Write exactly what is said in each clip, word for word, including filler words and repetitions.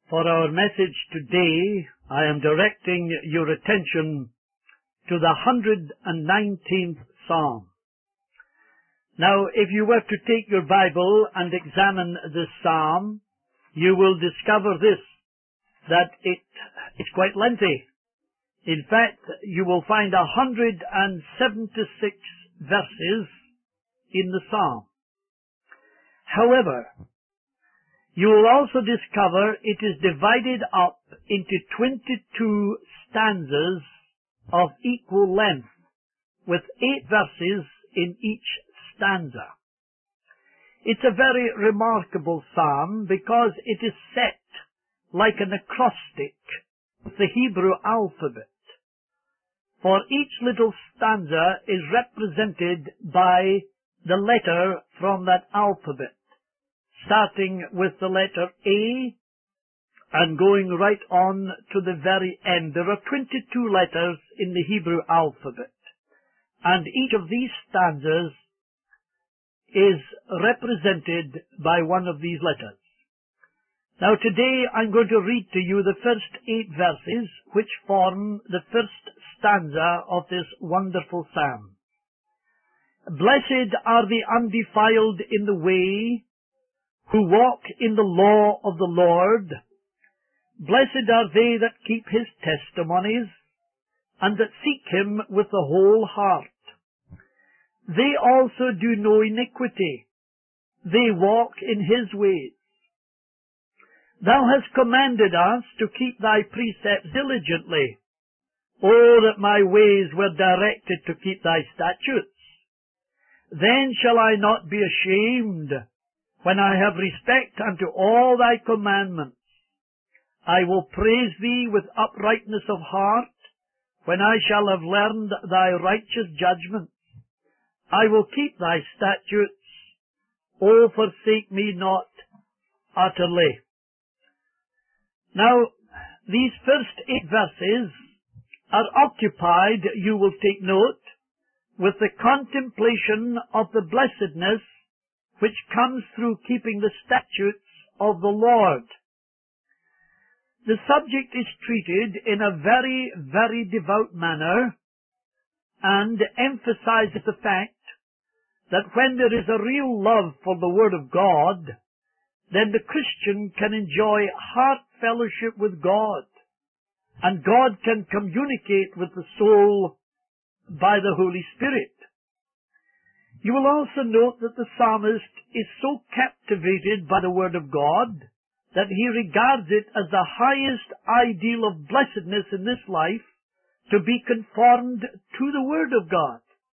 For our message today, I am directing your attention to the one hundred nineteenth Psalm. Now, if you were to take your Bible and examine this Psalm, you will discover this, that it is quite lengthy. In fact, you will find one hundred seventy-six verses in the Psalm. However, you will also discover it is divided up into twenty-two stanzas of equal length, with eight verses in each stanza. It's a very remarkable psalm because it is set like an acrostic with the Hebrew alphabet. For each little stanza is represented by the letter from that alphabet, starting with the letter A and going right on to the very end. There are twenty-two letters in the Hebrew alphabet, and each of these stanzas is represented by one of these letters. Now today I'm going to read to you the first eight verses which form the first stanza of this wonderful psalm. Blessed are the undefiled in the way, who walk in the law of the Lord. Blessed are they that keep his testimonies, and that seek him with the whole heart. They also do no iniquity. They walk in his ways. Thou hast commanded us to keep thy precepts diligently. Oh, that my ways were directed to keep thy statutes. Then shall I not be ashamed, when I have respect unto all thy commandments. I will praise thee with uprightness of heart, when I shall have learned thy righteous judgments. I will keep thy statutes. O forsake me not utterly. Now, these first eight verses are occupied, you will take note, with the contemplation of the blessedness which comes through keeping the statutes of the Lord. The subject is treated in a very, very devout manner and emphasizes the fact that when there is a real love for the Word of God, then the Christian can enjoy heart fellowship with God, and God can communicate with the soul by the Holy Spirit. You will also note that the psalmist is so captivated by the Word of God that he regards it as the highest ideal of blessedness in this life, to be conformed to the Word of God.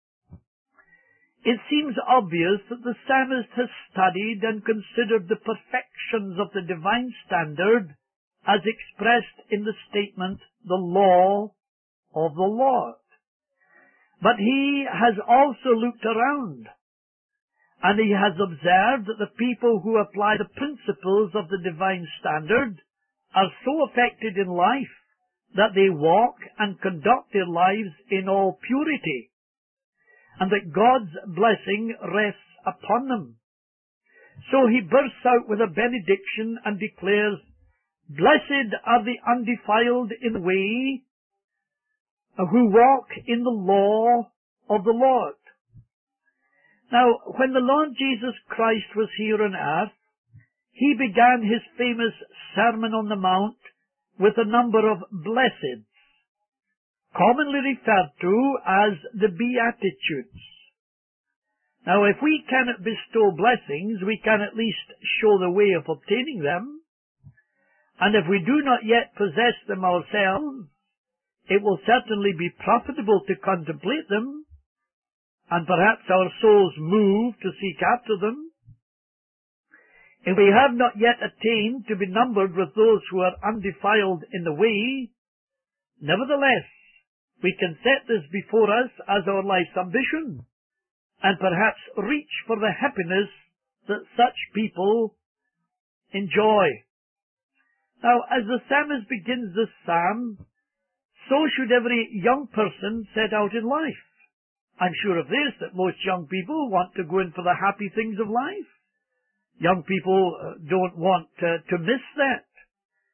It seems obvious that the psalmist has studied and considered the perfections of the divine standard as expressed in the statement, the law of the Lord. But he has also looked around, and he has observed that the people who apply the principles of the divine standard are so affected in life that they walk and conduct their lives in all purity, and that God's blessing rests upon them. So he bursts out with a benediction and declares, Blessed are the undefiled in the way, who walk in the law of the Lord. Now, when the Lord Jesus Christ was here on earth, he began his famous Sermon on the Mount with a number of blesseds, commonly referred to as the Beatitudes. Now, if we cannot bestow blessings, we can at least show the way of obtaining them. And if we do not yet possess them ourselves, it will certainly be profitable to contemplate them, and perhaps our souls move to seek after them. If we have not yet attained to be numbered with those who are undefiled in the way, nevertheless, we can set this before us as our life's ambition, and perhaps reach for the happiness that such people enjoy. Now, as the psalmist begins this psalm, so should every young person set out in life. I'm sure of this, that most young people want to go in for the happy things of life. Young people uh, don't want uh, to miss that.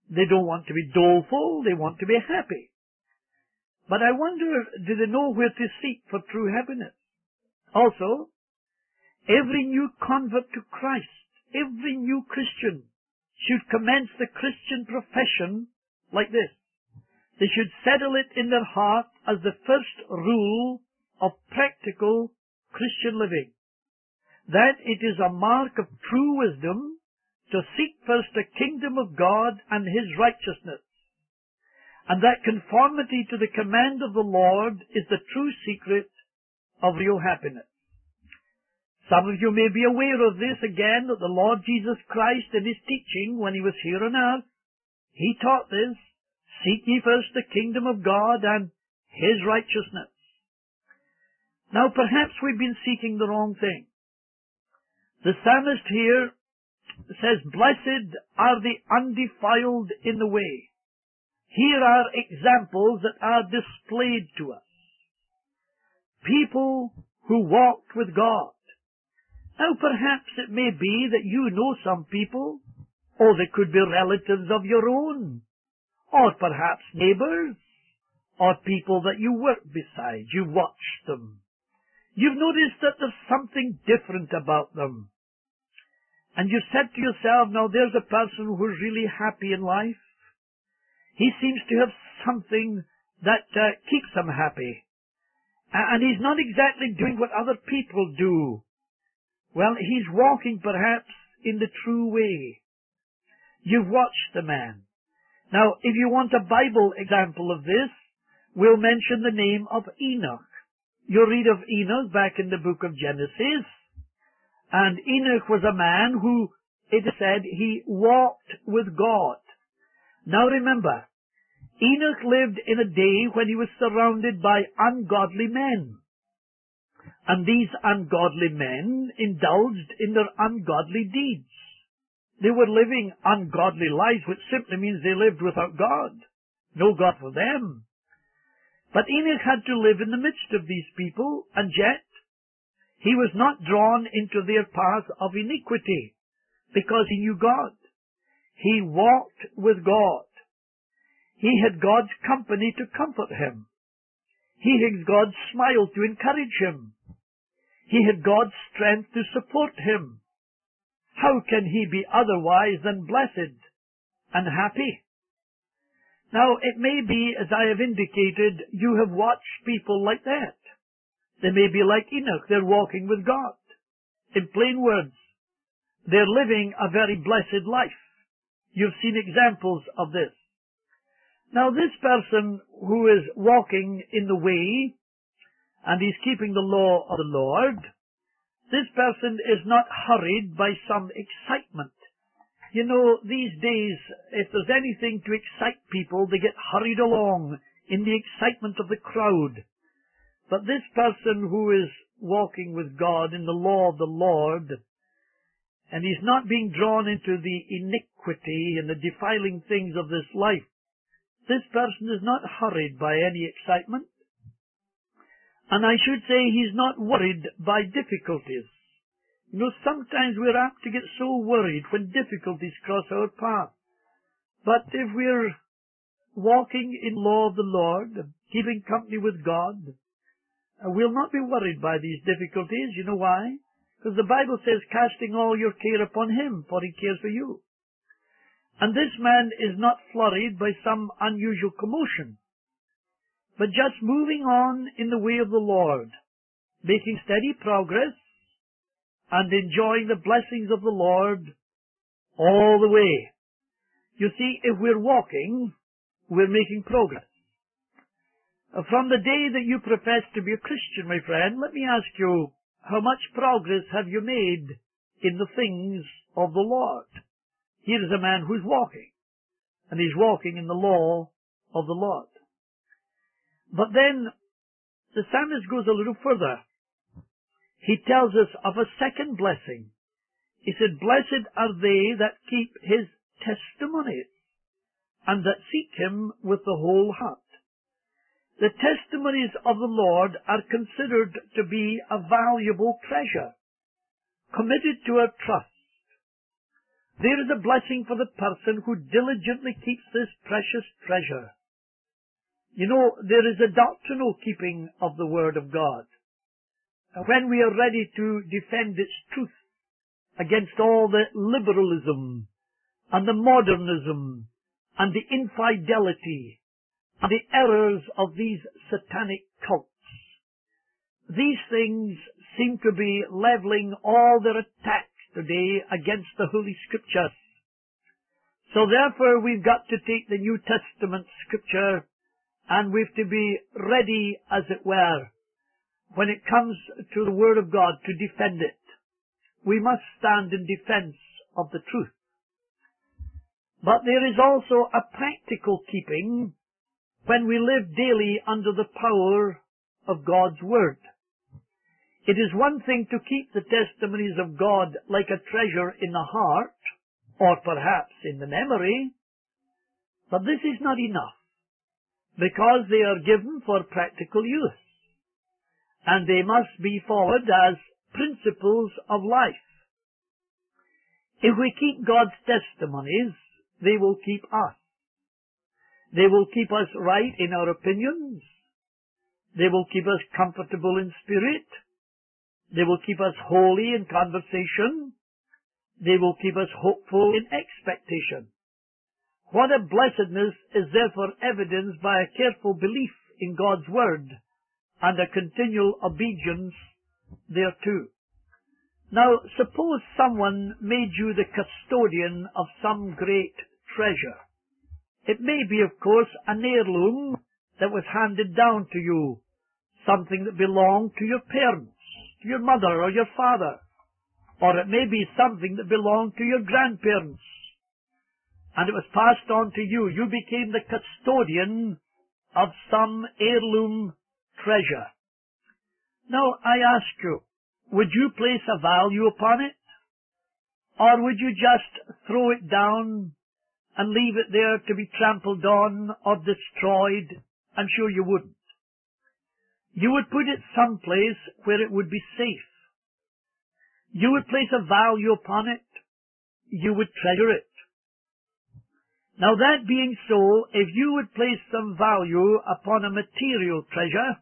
They don't want to be doleful, they want to be happy. But I wonder, do they know where to seek for true happiness? Also, every new convert to Christ, every new Christian, should commence the Christian profession like this. They should settle it in their heart as the first rule of practical Christian living, that it is a mark of true wisdom to seek first the kingdom of God and His righteousness, and that conformity to the command of the Lord is the true secret of real happiness. Some of you may be aware of this again, that the Lord Jesus Christ in His teaching when He was here on earth, He taught this: seek ye first the kingdom of God and His righteousness. Now perhaps we've been seeking the wrong thing. The psalmist here says, blessed are the undefiled in the way. Here are examples that are displayed to us. People who walked with God. Now perhaps it may be that you know some people, or they could be relatives of your own, or perhaps neighbors, or people that you work beside. You watch them. You've noticed that there's something different about them. And you said to yourself, now there's a person who's really happy in life. He seems to have something that uh, keeps him happy. And he's not exactly doing what other people do. Well, he's walking perhaps in the true way. You've watched the man. Now, if you want a Bible example of this, we'll mention the name of Enoch. You'll read of Enoch back in the book of Genesis. And Enoch was a man who, it is said, he walked with God. Now remember, Enoch lived in a day when he was surrounded by ungodly men. And these ungodly men indulged in their ungodly deeds. They were living ungodly lives, which simply means they lived without God. No God for them. But Enoch had to live in the midst of these people, and yet he was not drawn into their path of iniquity, because he knew God. He walked with God. He had God's company to comfort him. He had God's smile to encourage him. He had God's strength to support him. How can he be otherwise than blessed and happy? Now, it may be, as I have indicated, you have watched people like that. They may be like Enoch. They're walking with God. In plain words, they're living a very blessed life. You've seen examples of this. Now, this person who is walking in the way, and he's keeping the law of the Lord, this person is not hurried by some excitement. You know, these days, if there's anything to excite people, they get hurried along in the excitement of the crowd. But this person who is walking with God in the law of the Lord, and he's not being drawn into the iniquity and the defiling things of this life, this person is not hurried by any excitement. And I should say he's not worried by difficulties. You know, sometimes we're apt to get so worried when difficulties cross our path. But if we're walking in the law of the Lord, keeping company with God, we'll not be worried by these difficulties. You know why? Because the Bible says, casting all your care upon Him, for He cares for you. And this man is not flurried by some unusual commotion, but just moving on in the way of the Lord, making steady progress, and enjoying the blessings of the Lord all the way. You see, if we're walking, we're making progress. From the day that you profess to be a Christian, my friend, let me ask you, how much progress have you made in the things of the Lord? Here is a man who's walking, and he's walking in the law of the Lord. But then, the psalmist goes a little further. He tells us of a second blessing. He said, blessed are they that keep His testimonies, and that seek Him with the whole heart. The testimonies of the Lord are considered to be a valuable treasure, committed to our trust. There is a blessing for the person who diligently keeps this precious treasure. You know, there is a doctrinal keeping of the Word of God. When we are ready to defend its truth against all the liberalism and the modernism and the infidelity and the errors of these satanic cults. These things seem to be leveling all their attacks today against the Holy Scriptures. So therefore we've got to take the New Testament Scripture and we've to be ready, as it were, when it comes to the Word of God to defend it. We must stand in defense of the truth. But there is also a practical keeping when we live daily under the power of God's Word. It is one thing to keep the testimonies of God like a treasure in the heart, or perhaps in the memory, but this is not enough, because they are given for practical use, and they must be followed as principles of life. If we keep God's testimonies, they will keep us. They will keep us right in our opinions. They will keep us comfortable in spirit. They will keep us holy in conversation. They will keep us hopeful in expectation. What a blessedness is therefore evidenced by a careful belief in God's Word and a continual obedience thereto. Now, suppose someone made you the custodian of some great treasure. It may be, of course, an heirloom that was handed down to you, something that belonged to your parents, to your mother or your father, or it may be something that belonged to your grandparents, and it was passed on to you. You became the custodian of some heirloom treasure. Now, I ask you, would you place a value upon it? Or would you just throw it down and leave it there to be trampled on or destroyed? I'm sure you wouldn't. You would put it someplace where it would be safe. You would place a value upon it. You would treasure it. Now that being so, if you would place some value upon a material treasure,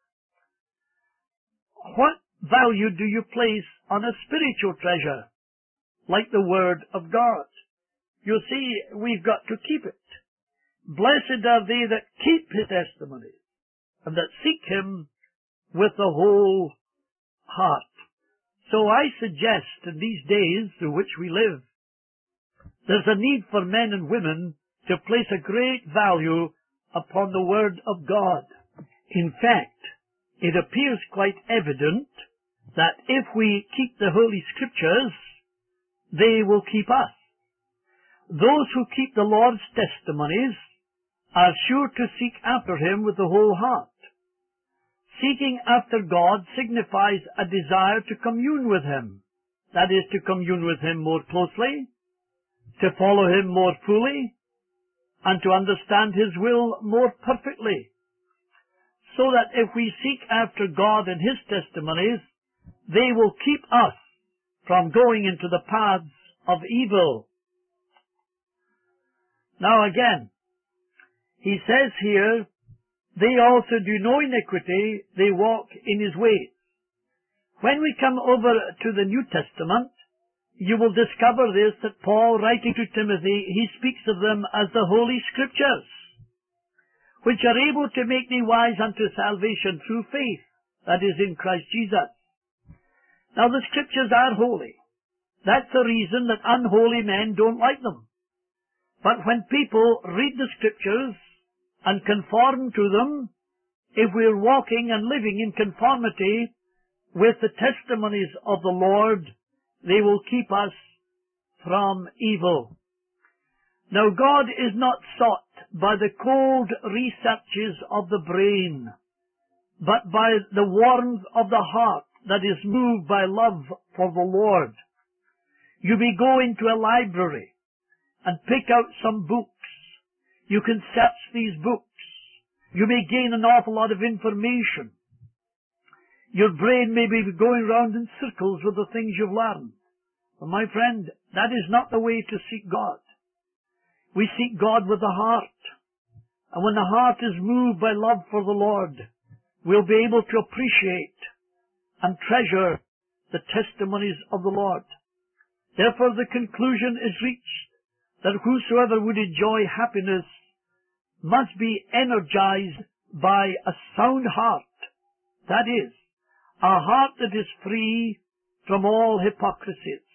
what value do you place on a spiritual treasure, like the Word of God? You see, we've got to keep it. Blessed are they that keep His testimonies, and that seek Him with the whole heart. So I suggest in these days through which we live, there's a need for men and women to place a great value upon the Word of God. In fact, it appears quite evident that if we keep the Holy Scriptures, they will keep us. Those who keep the Lord's testimonies are sure to seek after Him with the whole heart. Seeking after God signifies a desire to commune with Him. That is, to commune with Him more closely, to follow Him more fully, and to understand His will more perfectly. So that if we seek after God and His testimonies, they will keep us from going into the paths of evil. Now again, he says here, they also do no iniquity, they walk in His ways. When we come over to the New Testament, you will discover this, that Paul, writing to Timothy, he speaks of them as the Holy Scriptures, which are able to make thee wise unto salvation through faith, that is, in Christ Jesus. Now the Scriptures are holy. That's the reason that unholy men don't like them. But when people read the Scriptures and conform to them, if we're walking and living in conformity with the testimonies of the Lord, they will keep us from evil. Now God is not sought by the cold researches of the brain, but by the warmth of the heart that is moved by love for the Lord. You may go into a library and pick out some books. You can search these books. You may gain an awful lot of information. Your brain may be going round in circles with the things you've learned. But my friend, That is not the way to seek God. We seek God with the heart. And when the heart is moved by love for the Lord, we'll be able to appreciate and treasure the testimonies of the Lord. Therefore the conclusion is reached that whosoever would enjoy happiness must be energized by a sound heart. That is, a heart that is free from all hypocrisies.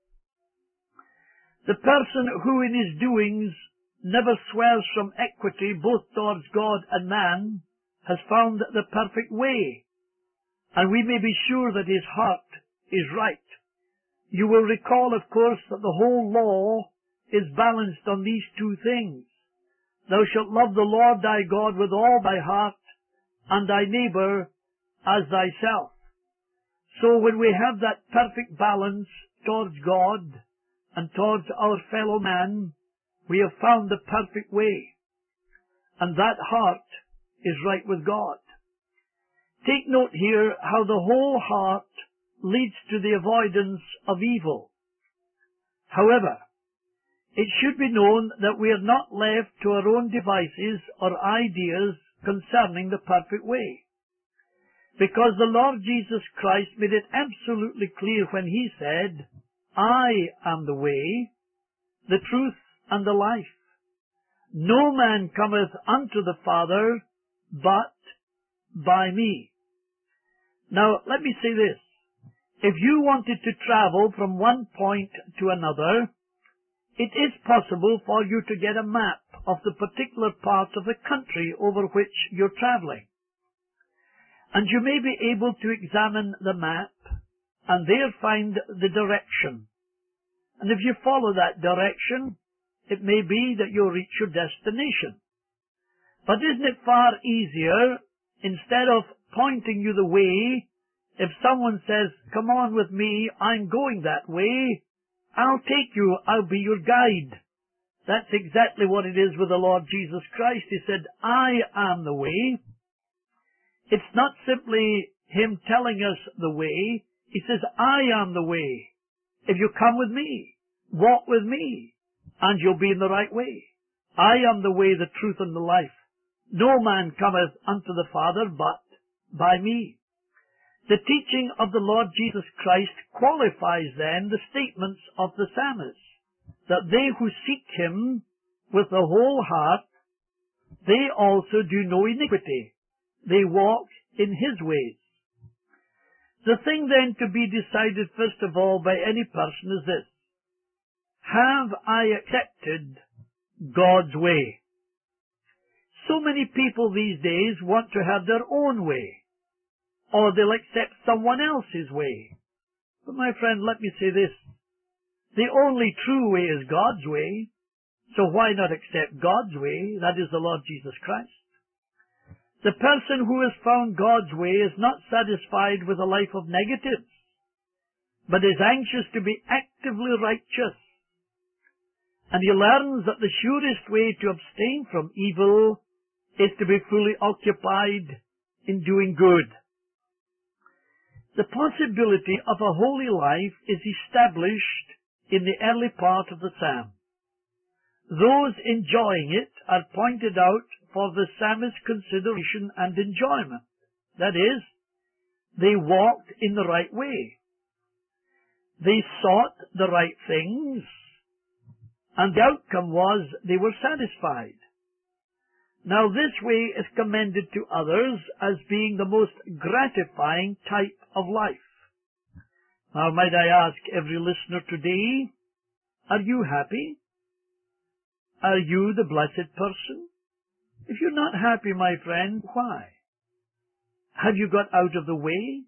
The person who in his doings never swears from equity both towards God and man has found the perfect way, and we may be sure that his heart is right. You will recall, of course, that the whole law is balanced on these two things. Thou shalt love the Lord thy God with all thy heart, and thy neighbor as thyself. So when we have that perfect balance towards God and towards our fellow man, we have found the perfect way, and that heart is right with God. Take note here how the whole heart leads to the avoidance of evil. However, it should be known that we are not left to our own devices or ideas concerning the perfect way, because the Lord Jesus Christ made it absolutely clear when he said, I am the way, the truth, and the life. No man cometh unto the Father but by me. Now, let me say this. If you wanted to travel from one point to another, it is possible for you to get a map of the particular part of the country over which you're traveling. And you may be able to examine the map and there find the direction. And if you follow that direction, it may be that you'll reach your destination. But isn't it far easier, instead of pointing you the way, if someone says, come on with me, I'm going that way, I'll take you, I'll be your guide. That's exactly what it is with the Lord Jesus Christ. He said, I am the way. It's not simply him telling us the way. He says, I am the way. If you come with me, walk with me, and you'll be in the right way. I am the way, the truth, and the life. No man cometh unto the Father but by me. The teaching of the Lord Jesus Christ qualifies then the statements of the psalmist, that they who seek him with the whole heart, they also do no iniquity. They walk in his ways. The thing then to be decided first of all by any person is this: have I accepted God's way? So many people these days want to have their own way, or they'll accept someone else's way. But my friend, let me say this. The only true way is God's way, so why not accept God's way? That is the Lord Jesus Christ. The person who has found God's way is not satisfied with a life of negatives, but is anxious to be actively righteous. And he learns that the surest way to abstain from evil is to be fully occupied in doing good. The possibility of a holy life is established in the early part of the psalm. Those enjoying it are pointed out for the psalmist's consideration and enjoyment. That is, they walked in the right way. They sought the right things, and the outcome was they were satisfied. Now this way is commended to others as being the most gratifying type of life. Now might I ask every listener today, are you happy? Are you the blessed person? If you're not happy, my friend, why? Have you got out of the way?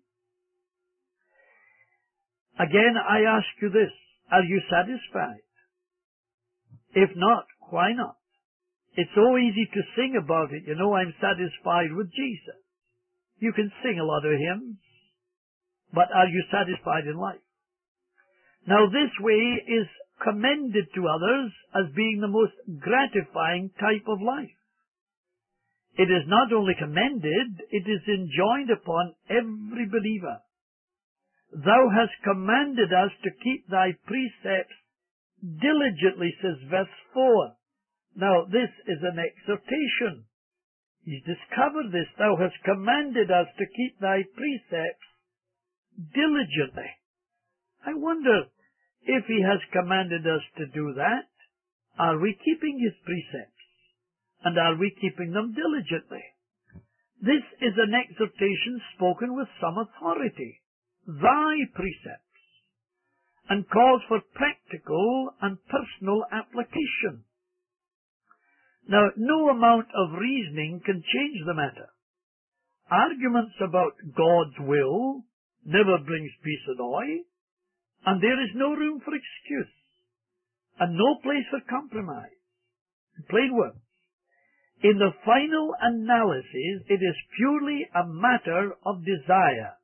Again, I ask you this, are you satisfied? If not, why not? It's so easy to sing about it. You know, I'm satisfied with Jesus. You can sing a lot of hymns, but are you satisfied in life? Now this way is commended to others as being the most gratifying type of life. It is not only commended, it is enjoined upon every believer. Thou hast commanded us to keep thy precepts diligently, says verse four. Now, this is an exhortation. He's discovered this. Thou hast commanded us to keep thy precepts diligently. I wonder if he has commanded us to do that. Are we keeping his precepts? And are we keeping them diligently? This is an exhortation spoken with some authority. Thy precepts. And calls for practical and personal application. Now, no amount of reasoning can change the matter. Arguments about God's will never brings peace and joy, and there is no room for excuse, and no place for compromise. In plain words, in the final analysis, it is purely a matter of desire.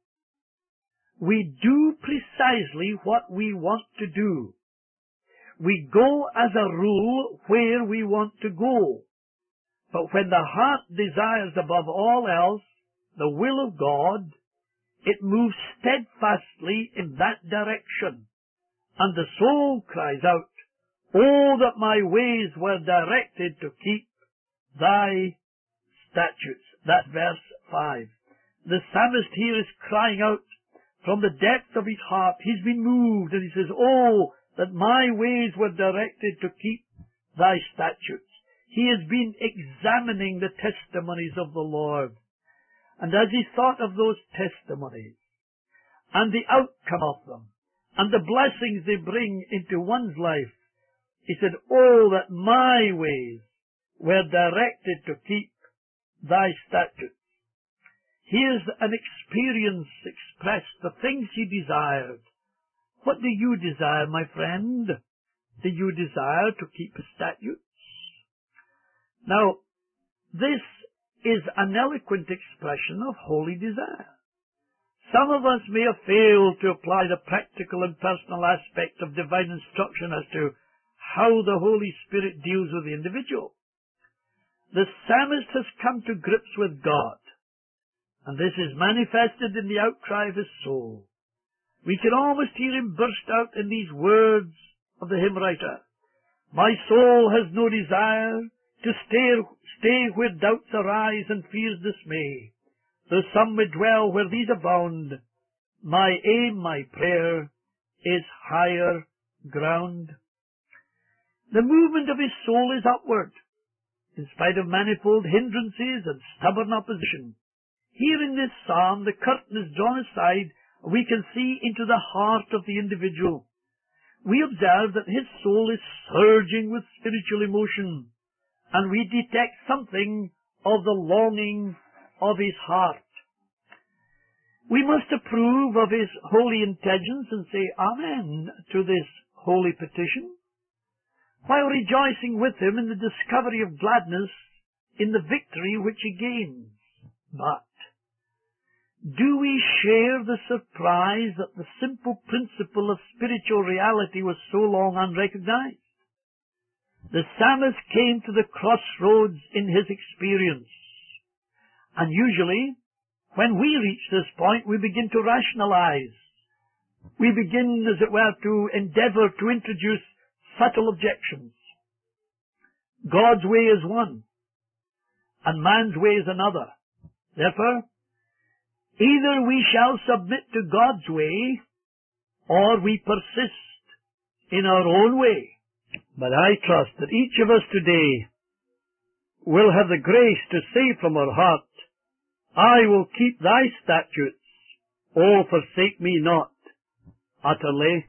We do precisely what we want to do. We go as a rule where we want to go. But when the heart desires above all else the will of God, it moves steadfastly in that direction. And the soul cries out, "Oh, that my ways were directed to keep thy statutes." That's verse five. The psalmist here is crying out from the depth of his heart. He's been moved, and he says, "Oh, that my ways were directed to keep thy statutes." He has been examining the testimonies of the Lord. And as he thought of those testimonies, and the outcome of them, and the blessings they bring into one's life, he said, "Oh, that my ways were directed to keep thy statutes." Here's an experience expressed, the things he desired. What do you desire, my friend? Do you desire to keep the statutes? Now, this is an eloquent expression of holy desire. Some of us may have failed to apply the practical and personal aspect of divine instruction as to how the Holy Spirit deals with the individual. The psalmist has come to grips with God, and this is manifested in the outcry of his soul. We can almost hear him burst out in these words of the hymn writer. "My soul has no desire to stay, stay where doubts arise and fears dismay. Though some may dwell where these abound, my aim, my prayer, is higher ground." The movement of his soul is upward, in spite of manifold hindrances and stubborn opposition. Here in this psalm, the curtain is drawn aside. We can see into the heart of the individual. We observe that his soul is surging with spiritual emotion, and we detect something of the longing of his heart. We must approve of his holy intentions and say Amen to this holy petition, while rejoicing with him in the discovery of gladness in the victory which he gains. But do we share the surprise that the simple principle of spiritual reality was so long unrecognized? The psalmist came to the crossroads in his experience. And usually, when we reach this point, we begin to rationalize. We begin, as it were, to endeavor to introduce subtle objections. God's way is one, and man's way is another. Therefore, either we shall submit to God's way, or we persist in our own way. But I trust that each of us today will have the grace to say from our heart, "I will keep thy statutes, O forsake me not utterly."